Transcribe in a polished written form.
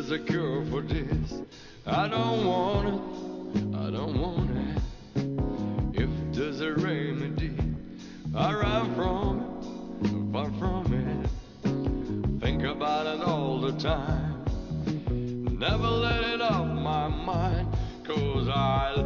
there's a cure for this, I don't want it, I don't want it. If there's a remedy, I run from it, far from it. Think about it all the time, never let it off my mind, 'cause I